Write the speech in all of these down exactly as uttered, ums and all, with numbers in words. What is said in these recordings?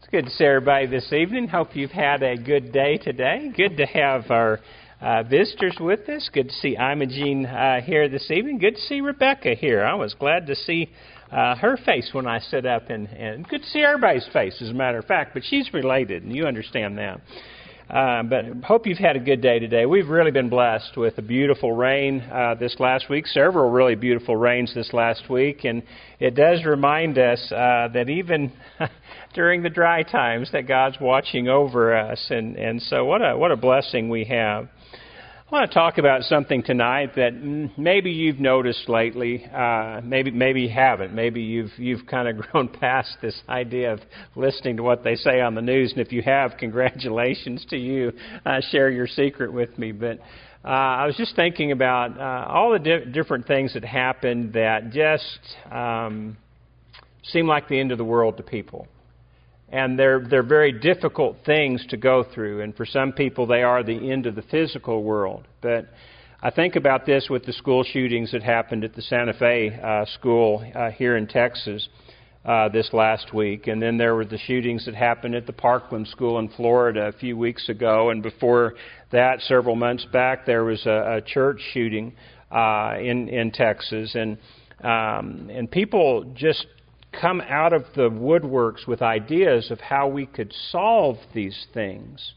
It's good to see everybody this evening. Hope you've had a good day today. Good to have our uh, visitors with us. Good to see Imogene uh, here this evening. Good to see Rebecca here. I was glad to see uh, her face when I stood up, and, and good to see everybody's face, as a matter of fact. But she's related, and you understand that. Uh, but hope you've had a good day today. We've really been blessed with a beautiful rain uh, this last week, several really beautiful rains this last week, and it does remind us uh, that even during the dry times that God's watching over us, and, and so what a what a blessing we have. I want to talk about something tonight that maybe you've noticed lately, uh, maybe maybe you haven't. Maybe you've you've kind of grown past this idea of listening to what they say on the news, and if you have, congratulations to you. Uh, share your secret with me. But uh, I was just thinking about uh, all the di- different things that happened that just um, seem like the end of the world to people. And they're they're very difficult things to go through. And for some people, they are the end of the physical world. But I think about this with the school shootings that happened at the Santa Fe uh, school uh, here in Texas uh, this last week. And then there were the shootings that happened at the Parkland School in Florida a few weeks ago. And before that, several months back, there was a, a church shooting uh, in, in Texas. And um, and people just come out of the woodworks with ideas of how we could solve these things.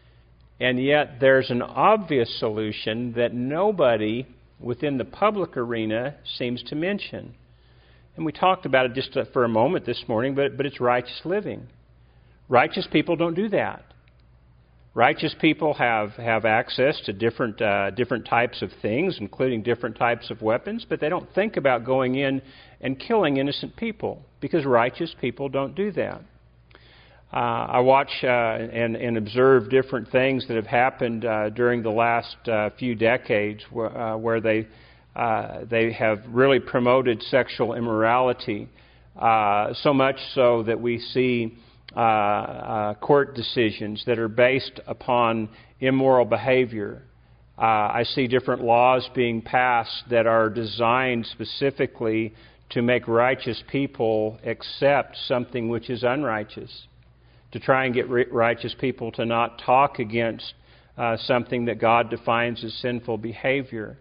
And yet there's an obvious solution that nobody within the public arena seems to mention. And we talked about it just for a moment this morning, but, but it's righteous living. Righteous people don't do that. Righteous people have, have access to different uh, different types of things, including different types of weapons, but they don't think about going in and killing innocent people, because righteous people don't do that. Uh, I watch uh, and, and observe different things that have happened uh, during the last uh, few decades where, uh, where they uh, they have really promoted sexual immorality, uh, so much so that we see Uh, uh, court decisions that are based upon immoral behavior. Uh, I see different laws being passed that are designed specifically to make righteous people accept something which is unrighteous, to try and get ri- righteous people to not talk against uh, something that God defines as sinful behavior.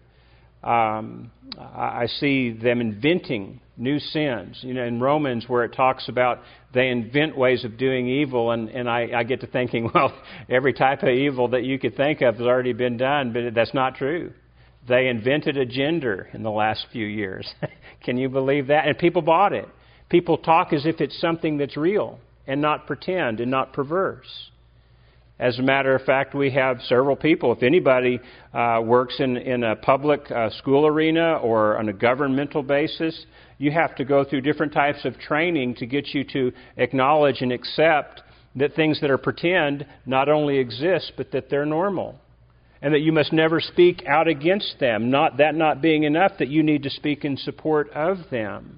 Um, I, I see them inventing new sins. You know, in Romans, where it talks about they invent ways of doing evil, and, and I, I get to thinking, well, every type of evil that you could think of has already been done, but that's not true. They invented a gender in the last few years. Can you believe that? And people bought it. People talk as if it's something that's real and not pretend and not perverse. As a matter of fact, we have several people. If anybody uh, works in, in a public uh, school arena or on a governmental basis, you have to go through different types of training to get you to acknowledge and accept that things that are pretend not only exist, but that they're normal. And that you must never speak out against them. Not that not being enough, that you need to speak in support of them.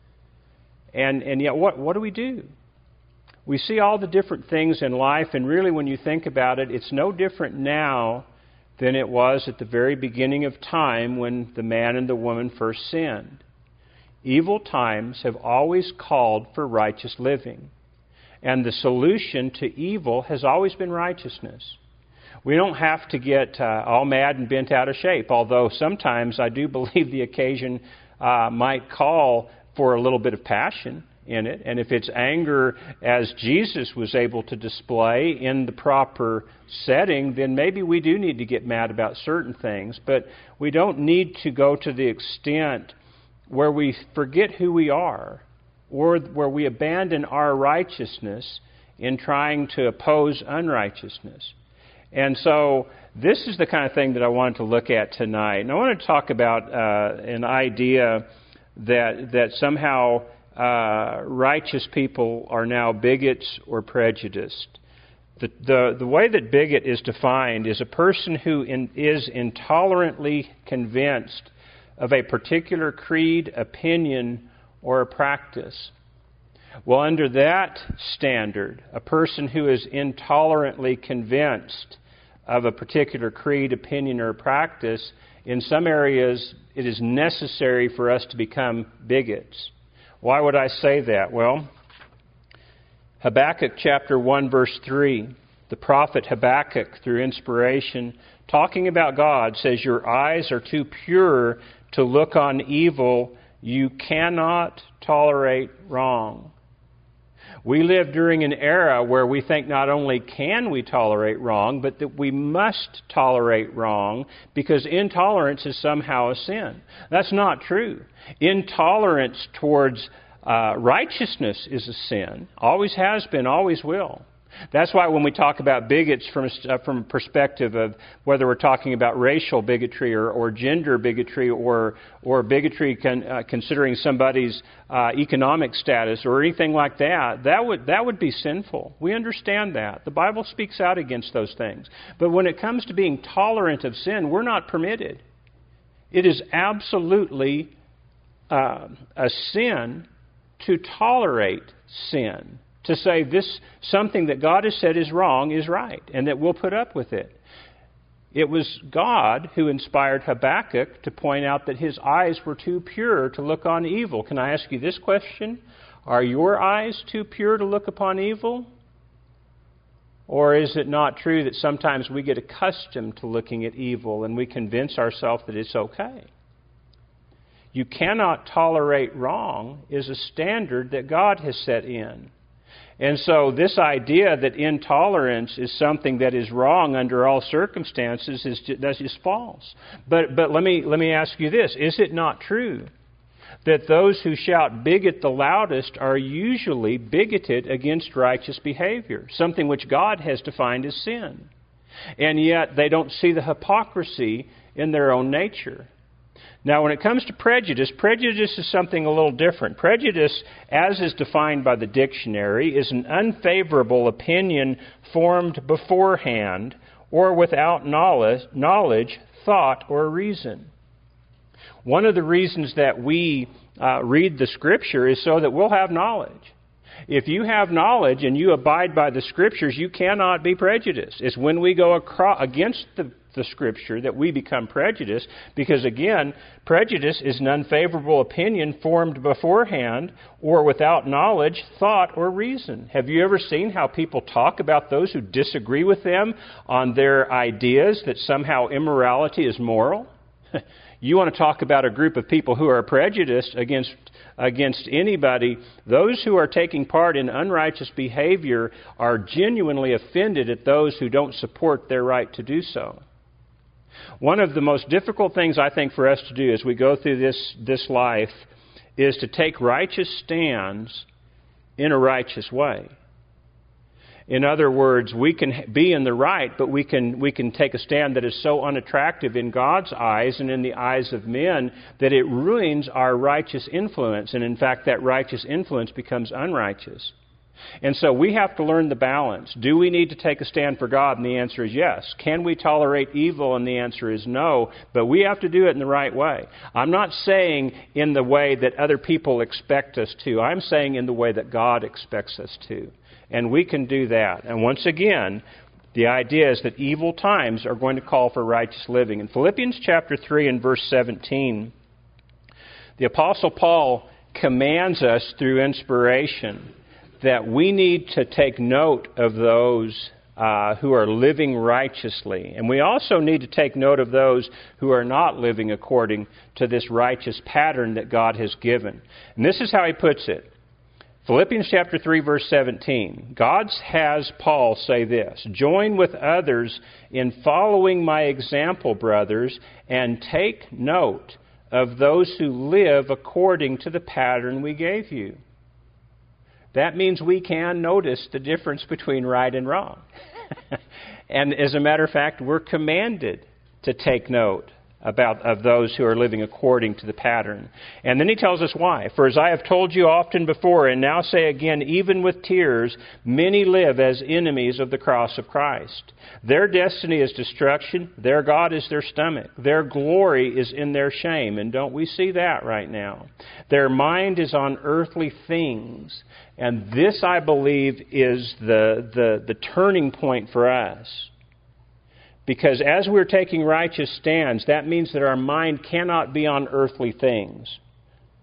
And and yet, what, what do we do? We see all the different things in life, and really when you think about it, it's no different now than it was at the very beginning of time when the man and the woman first sinned. Evil times have always called for righteous living, and the solution to evil has always been righteousness. We don't have to get uh, all mad and bent out of shape, although sometimes I do believe the occasion uh, might call for a little bit of passion in it. And if it's anger as Jesus was able to display in the proper setting, then maybe we do need to get mad about certain things. But we don't need to go to the extent where we forget who we are, or where we abandon our righteousness in trying to oppose unrighteousness. And so this is the kind of thing that I wanted to look at tonight. And I want to talk about uh, an idea that that somehow Uh, righteous people are now bigots or prejudiced. The, the, the way that bigot is defined is a person who in, is intolerantly convinced of a particular creed, opinion, or a practice. Well, under that standard, a person who is intolerantly convinced of a particular creed, opinion, or practice, in some areas it is necessary for us to become bigots. Why would I say that? Well, Habakkuk chapter one, verse three, the prophet Habakkuk, through inspiration, talking about God, says, "Your eyes are too pure to look on evil. You cannot tolerate wrong." We live during an era where we think not only can we tolerate wrong, but that we must tolerate wrong because intolerance is somehow a sin. That's not true. Intolerance towards uh, righteousness is a sin. Always has been, always will. That's why when we talk about bigots from a, uh, from a perspective of whether we're talking about racial bigotry or, or gender bigotry or or bigotry con, uh, considering somebody's uh, economic status or anything like that, that would that would be sinful. We understand that. The Bible speaks out against those things. But when it comes to being tolerant of sin, we're not permitted. It is absolutely uh, a sin to tolerate sin. To say this, something that God has said is wrong is right, and that we'll put up with it. It was God who inspired Habakkuk to point out that his eyes were too pure to look on evil. Can I ask you this question? Are your eyes too pure to look upon evil? Or is it not true that sometimes we get accustomed to looking at evil and we convince ourselves that it's okay? You cannot tolerate wrong is a standard that God has set in. And so this idea that intolerance is something that is wrong under all circumstances is just, that's just false. But but let me let me ask you this: is it not true that those who shout bigot the loudest are usually bigoted against righteous behavior, something which God has defined as sin, and yet they don't see the hypocrisy in their own nature? Now, when it comes to prejudice, prejudice is something a little different. Prejudice, as is defined by the dictionary, is an unfavorable opinion formed beforehand or without knowledge, knowledge, thought, or reason. One of the reasons that we uh, read the Scripture is so that we'll have knowledge. If you have knowledge and you abide by the Scriptures, you cannot be prejudiced. It's when we go across, against the the Scripture that we become prejudiced, because again, prejudice is an unfavorable opinion formed beforehand or without knowledge, thought, or reason. Have you ever seen how people talk about those who disagree with them on their ideas that somehow immorality is moral? You want to talk about a group of people who are prejudiced against against anybody. Those who are taking part in unrighteous behavior are genuinely offended at those who don't support their right to do so. One of the most difficult things I think for us to do as we go through this, this life is to take righteous stands in a righteous way. In other words, we can be in the right, but we can we can take a stand that is so unattractive in God's eyes and in the eyes of men that it ruins our righteous influence. And in fact, that righteous influence becomes unrighteous. And so we have to learn the balance. Do we need to take a stand for God? And the answer is yes. Can we tolerate evil? And the answer is no. But we have to do it in the right way. I'm not saying in the way that other people expect us to. I'm saying in the way that God expects us to. And we can do that. And once again, the idea is that evil times are going to call for righteous living. In Philippians chapter three and verse seventeen, the Apostle Paul commands us through inspiration that we need to take note of those uh, who are living righteously. And we also need to take note of those who are not living according to this righteous pattern that God has given. And this is how he puts it. Philippians chapter three, verse seventeen. God has Paul say this: "Join with others in following my example, brothers, and take note of those who live according to the pattern we gave you." That means we can notice the difference between right and wrong. And as a matter of fact, we're commanded to take note about of those who are living according to the pattern. And then he tells us why. "For as I have told you often before, and now say again, even with tears, many live as enemies of the cross of Christ. Their destiny is destruction. Their God is their stomach. Their glory is in their shame." And don't we see that right now? "Their mind is on earthly things." And this, I believe, is the, the, the turning point for us. Because as we're taking righteous stands, that means that our mind cannot be on earthly things.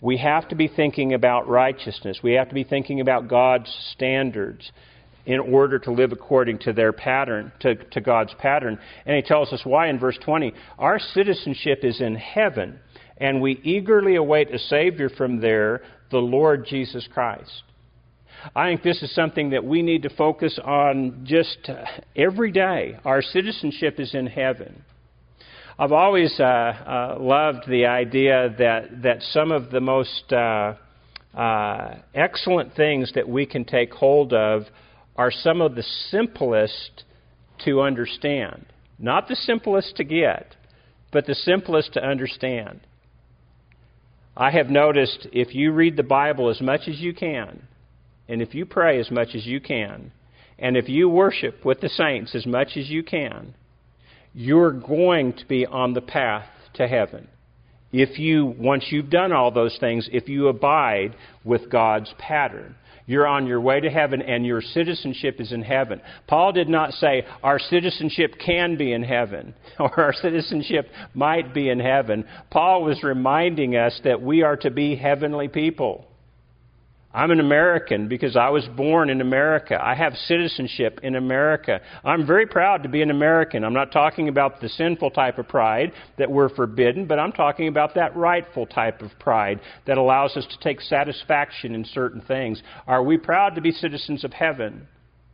we have to be thinking about righteousness. We have to be thinking about God's standards in order to live according to their pattern, to, to God's pattern. And he tells us why in verse twenty. Our citizenship is in heaven, and we eagerly await a Savior from there, the Lord Jesus Christ. I think this is something that we need to focus on just every day. Our citizenship is in heaven. I've always uh, uh, loved the idea that, that some of the most uh, uh, excellent things that we can take hold of are some of the simplest to understand. Not the simplest to get, but the simplest to understand. I have noticed if you read the Bible as much as you can, and if you pray as much as you can, and if you worship with the saints as much as you can, you're going to be on the path to heaven. If you, once you've done all those things, if you abide with God's pattern, you're on your way to heaven and your citizenship is in heaven. Paul did not say our citizenship can be in heaven or our citizenship might be in heaven. Paul was reminding us that we are to be heavenly people. I'm an American because I was born in America. I have citizenship in America. I'm very proud to be an American. I'm not talking about the sinful type of pride that we're forbidden, but I'm talking about that rightful type of pride that allows us to take satisfaction in certain things. Are we proud to be citizens of heaven?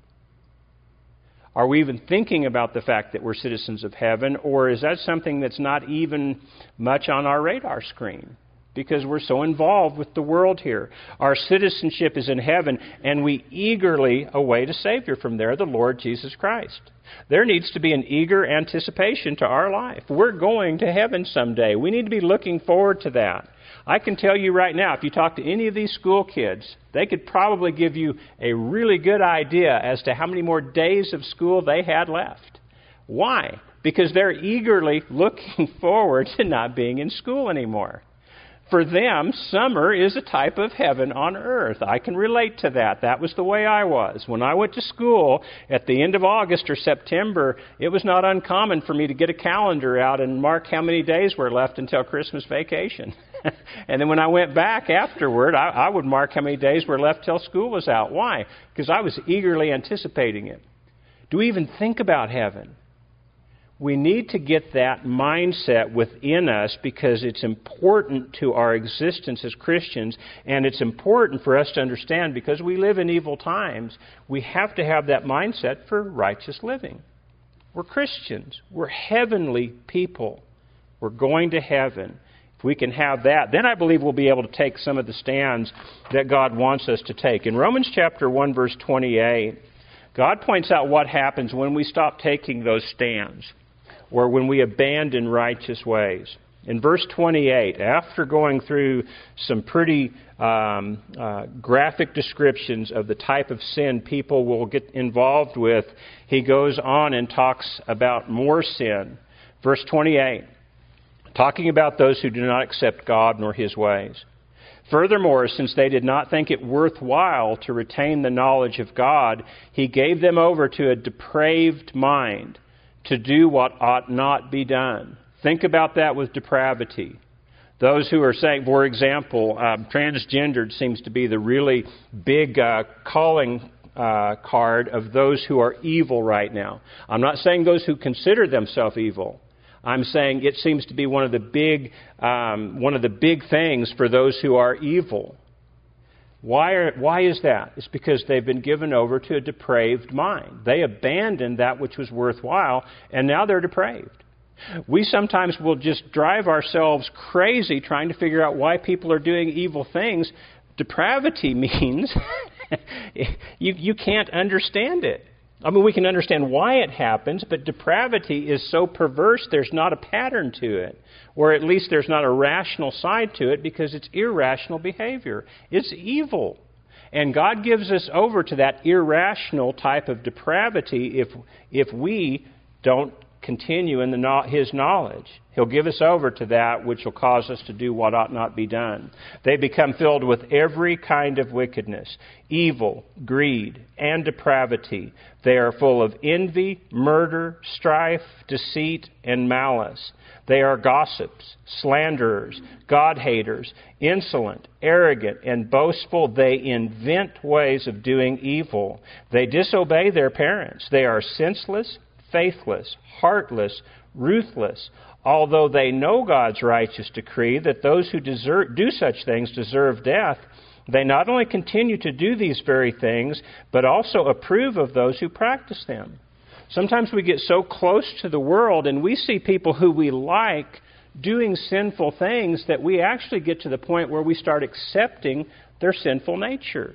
Are we even thinking about the fact that we're citizens of heaven, or is that something that's not even much on our radar screen? Because we're so involved with the world here. Our citizenship is in heaven, and we eagerly await a Savior from there, the Lord Jesus Christ. There needs to be an eager anticipation to our life. We're going to heaven someday. We need to be looking forward to that. I can tell you right now, if you talk to any of these school kids, they could probably give you a really good idea as to how many more days of school they had left. Why? Because they're eagerly looking forward to not being in school anymore. For them, summer is a type of heaven on earth. I can relate to that. That was the way I was. When I went to school at the end of August or September, it was not uncommon for me to get a calendar out and mark how many days were left until Christmas vacation. And then when I went back afterward, I, I would mark how many days were left till school was out. Why? Because I was eagerly anticipating it. Do we even think about heaven? We need to get that mindset within us because it's important to our existence as Christians, and it's important for us to understand because we live in evil times, we have to have that mindset for righteous living. We're Christians. We're heavenly people. We're going to heaven. If we can have that, then I believe we'll be able to take some of the stands that God wants us to take. In Romans chapter one, verse twenty-eight, God points out what happens when we stop taking those stands, or when we abandon righteous ways. In verse twenty-eight, after going through some pretty um, uh, graphic descriptions of the type of sin people will get involved with, he goes on and talks about more sin. Verse twenty-eight, talking about those who do not accept God nor His ways. Furthermore, since they did not think it worthwhile to retain the knowledge of God, He gave them over to a depraved mind, to do what ought not be done. Think about that with depravity. Those who are saying, for example, um, transgendered seems to be the really big uh, calling uh, card of those who are evil right now. I'm not saying those who consider themselves evil. I'm saying it seems to be one of the big, um, one of the big things for those who are evil. Why are, why is that? It's because they've been given over to a depraved mind. They abandoned that which was worthwhile, and now they're depraved. We sometimes will just drive ourselves crazy trying to figure out why people are doing evil things. Depravity means you, you can't understand it. I mean, we can understand why it happens, but depravity is so perverse there's not a pattern to it. Or at least there's not a rational side to it because it's irrational behavior. It's evil. And God gives us over to that irrational type of depravity if if we don't continue in the no- His knowledge. He'll give us over to that which will cause us to do what ought not be done. They become filled with every kind of wickedness, evil, greed, and depravity. They are full of envy, murder, strife, deceit, and malice. They are gossips, slanderers, God-haters, insolent, arrogant, and boastful. They invent ways of doing evil. They disobey their parents. They are senseless, faithless, heartless, ruthless. Although they know God's righteous decree that those who deserve, do such things deserve death, they not only continue to do these very things, but also approve of those who practice them. Sometimes we get so close to the world and we see people who we like doing sinful things that we actually get to the point where we start accepting their sinful nature.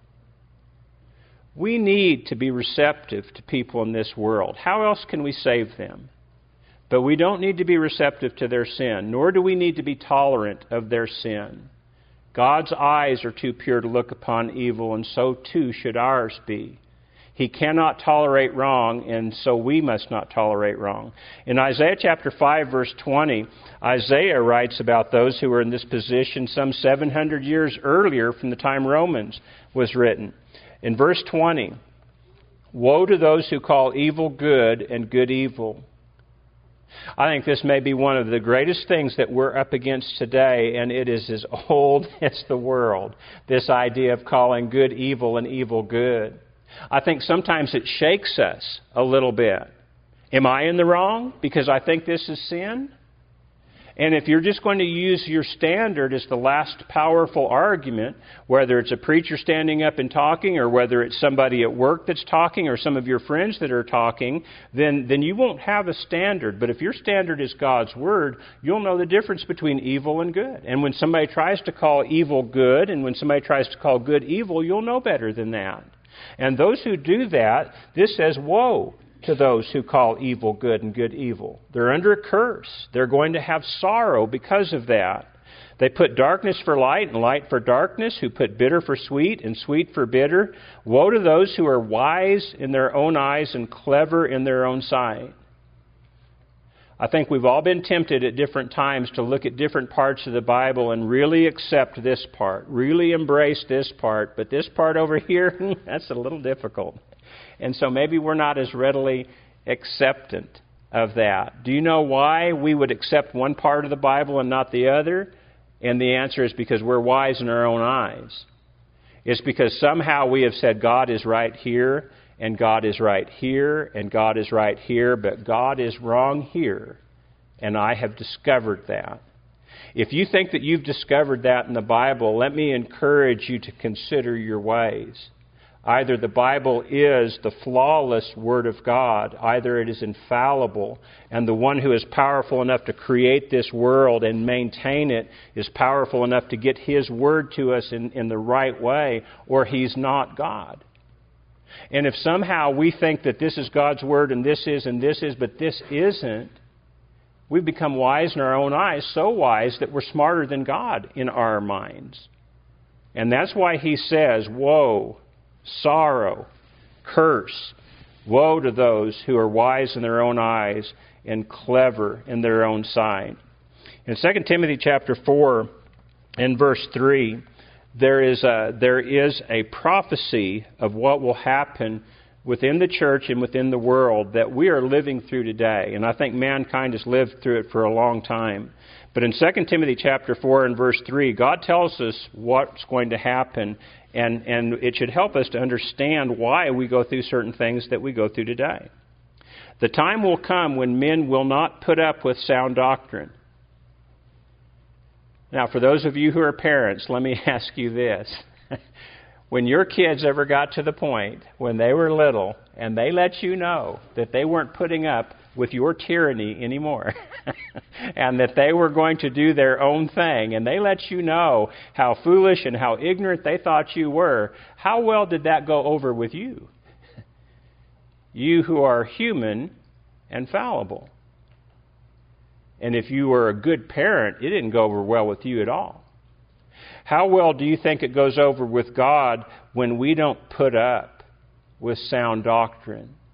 We need to be receptive to people in this world. How else can we save them? But we don't need to be receptive to their sin, nor do we need to be tolerant of their sin. God's eyes are too pure to look upon evil, and so too should ours be. He cannot tolerate wrong, and so we must not tolerate wrong. In Isaiah chapter five, verse twenty, Isaiah writes about those who were in this position some seven hundred years earlier from the time Romans was written. In verse twenty, "Woe to those who call evil good and good evil." I think this may be one of the greatest things that we're up against today, and it is as old as the world, this idea of calling good evil and evil good. I think sometimes it shakes us a little bit. Am I in the wrong because I think this is sin? And if you're just going to use your standard as the last powerful argument, whether it's a preacher standing up and talking, or whether it's somebody at work that's talking, or some of your friends that are talking, then, then you won't have a standard. But if your standard is God's Word, you'll know the difference between evil and good. And when somebody tries to call evil good, and when somebody tries to call good evil, you'll know better than that. And those who do that, this says, woe to those who call evil good and good evil. They're under a curse. They're going to have sorrow because of that. They put darkness for light and light for darkness, who put bitter for sweet and sweet for bitter. Woe to those who are wise in their own eyes and clever in their own sight. I think we've all been tempted at different times to look at different parts of the Bible and really accept this part, really embrace this part, but this part over here, that's a little difficult. And so maybe we're not as readily acceptant of that. Do you know why we would accept one part of the Bible and not the other? And the answer is because we're wise in our own eyes. It's because somehow we have said God is right here, and God is right here, and God is right here, but God is wrong here. And I have discovered that. If you think that you've discovered that in the Bible, let me encourage you to consider your ways. Either the Bible is the flawless Word of God, either it is infallible, and the one who is powerful enough to create this world and maintain it is powerful enough to get His Word to us in, in the right way, or He's not God. And if somehow we think that this is God's Word and this is and this is, but this isn't, we've become wise in our own eyes, so wise that we're smarter than God in our minds. And that's why He says, woe, sorrow, curse, woe to those who are wise in their own eyes and clever in their own sight. In Second Timothy chapter four and verse three, there is a, there is a prophecy of what will happen within the church and within the world that we are living through today. And I think mankind has lived through it for a long time. But in Second Timothy chapter four and verse three, God tells us what's going to happen, and, and it should help us to understand why we go through certain things that we go through today. The time will come when men will not put up with sound doctrine. Now, for those of you who are parents, let me ask you this. When your kids ever got to the point when they were little and they let you know that they weren't putting up with your tyranny anymore and that they were going to do their own thing, and they let you know how foolish and how ignorant they thought you were, how well did that go over with you? You who are human and fallible. And if you were a good parent, it didn't go over well with you at all. How well do you think it goes over with God when we don't put up with sound doctrine?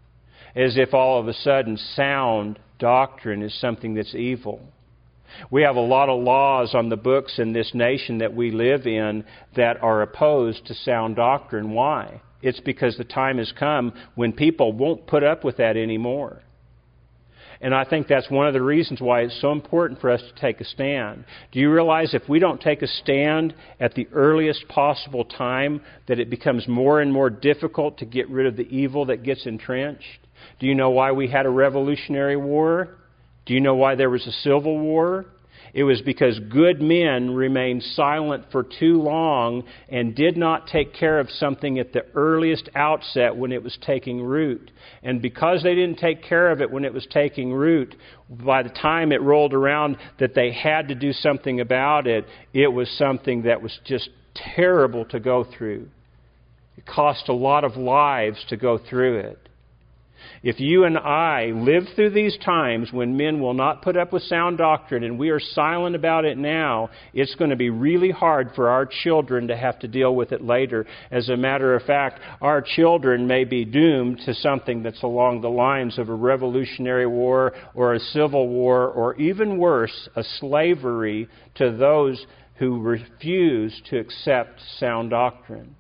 as if all of a sudden sound doctrine is something that's evil. We have a lot of laws on the books in this nation that we live in that are opposed to sound doctrine. Why? It's because the time has come when people won't put up with that anymore. And I think that's one of the reasons why it's so important for us to take a stand. Do you realize if we don't take a stand at the earliest possible time, that it becomes more and more difficult to get rid of the evil that gets entrenched? Do you know why we had a Revolutionary War? Do you know why there was a Civil War? It was because good men remained silent for too long and did not take care of something at the earliest outset when it was taking root. And because they didn't take care of it when it was taking root, by the time it rolled around that they had to do something about it, it was something that was just terrible to go through. It cost a lot of lives to go through it. If you and I live through these times when men will not put up with sound doctrine and we are silent about it now, it's going to be really hard for our children to have to deal with it later. As a matter of fact, our children may be doomed to something that's along the lines of a Revolutionary War or a Civil War, or even worse, a slavery to those who refuse to accept sound doctrine.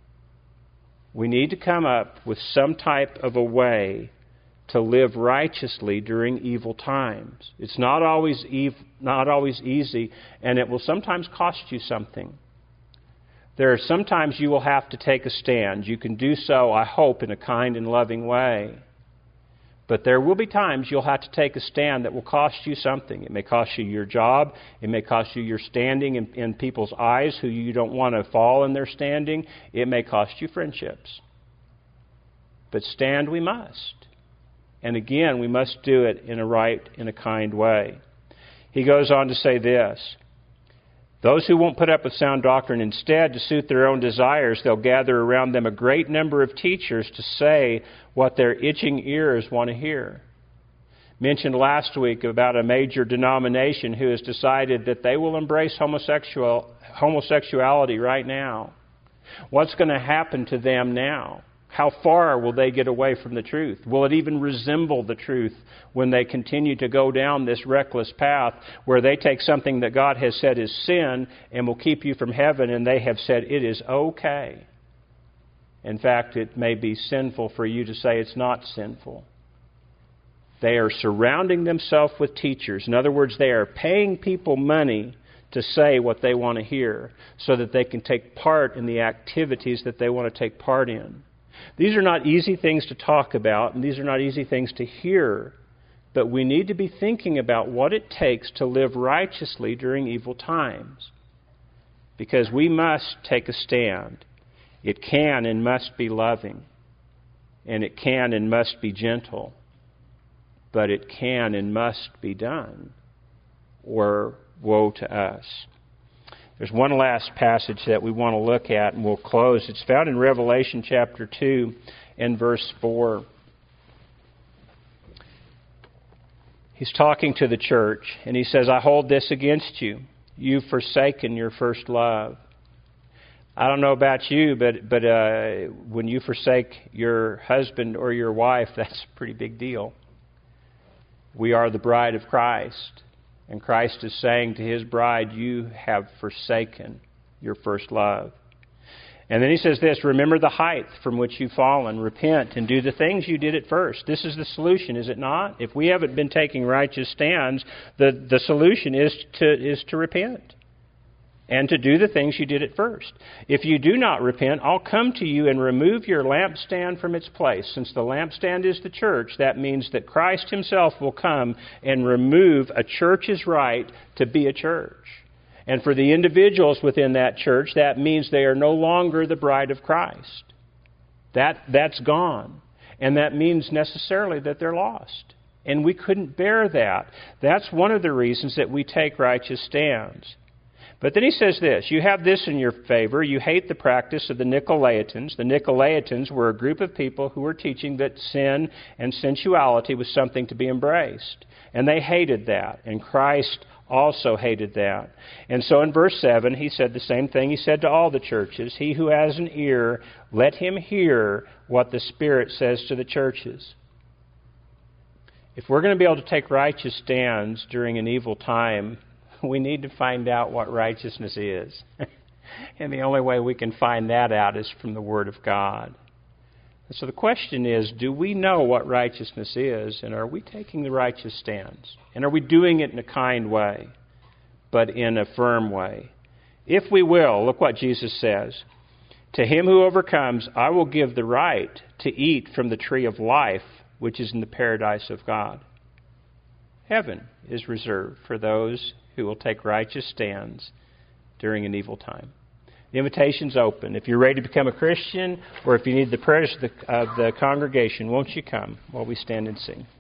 We need to come up with some type of a way to live righteously during evil times. It's not always ev- not always easy, and it will sometimes cost you something. There are sometimes you will have to take a stand. You can do so, I hope, in a kind and loving way. But there will be times you'll have to take a stand that will cost you something. It may cost you your job. It may cost you your standing in, in people's eyes who you don't want to fall in their standing. It may cost you friendships. But stand we must. And again, we must do it in a right, in a kind way. He goes on to say this: those who won't put up with sound doctrine, instead, to suit their own desires, they'll gather around them a great number of teachers to say what their itching ears want to hear. Mentioned last week about a major denomination who has decided that they will embrace homosexual homosexuality right now. What's going to happen to them now? How far will they get away from the truth? Will it even resemble the truth when they continue to go down this reckless path where they take something that God has said is sin and will keep you from heaven, and they have said it is okay? In fact, it may be sinful for you to say it's not sinful. They are surrounding themselves with teachers. In other words, they are paying people money to say what they want to hear so that they can take part in the activities that they want to take part in. These are not easy things to talk about, and these are not easy things to hear, but we need to be thinking about what it takes to live righteously during evil times, because we must take a stand. It can and must be loving, and it can and must be gentle, but it can and must be done, or woe to us. There's one last passage that we want to look at, and we'll close. It's found in Revelation chapter two and verse four. He's talking to the church, and he says, I hold this against you. You've forsaken your first love. I don't know about you, but, but uh, when you forsake your husband or your wife, that's a pretty big deal. We are the bride of Christ. And Christ is saying to His bride, you have forsaken your first love. And then He says this: remember the height from which you've fallen. Repent and do the things you did at first. This is the solution, is it not? If we haven't been taking righteous stands, the, the solution is to, is to repent. And to do the things you did at first. If you do not repent, I'll come to you and remove your lampstand from its place. Since the lampstand is the church, that means that Christ Himself will come and remove a church's right to be a church. And for the individuals within that church, that means they are no longer the bride of Christ. That, that's gone. And that means necessarily that they're lost. And we couldn't bear that. That's one of the reasons that we take righteous stands. But then he says this: you have this in your favor. You hate the practice of the Nicolaitans. The Nicolaitans were a group of people who were teaching that sin and sensuality was something to be embraced. And they hated that. And Christ also hated that. And so in verse seven, he said the same thing he said to all the churches. He who has an ear, let him hear what the Spirit says to the churches. If we're going to be able to take righteous stands during an evil time, we need to find out what righteousness is. And the only way we can find that out is from the Word of God. And so the question is, do we know what righteousness is, and are we taking the righteous stands? And are we doing it in a kind way, but in a firm way? If we will, look what Jesus says. To him who overcomes, I will give the right to eat from the tree of life, which is in the paradise of God. Heaven is reserved for those who will take righteous stands during an evil time. The invitation's open. If you're ready to become a Christian, or if you need the prayers of the, of the congregation, won't you come while we stand and sing?